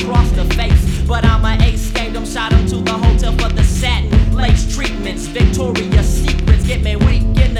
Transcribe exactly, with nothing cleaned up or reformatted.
across the face. But I'm a ace, scammed him, shot him to the hotel for the satin lace treatments. Victoria's Secrets get me weak in the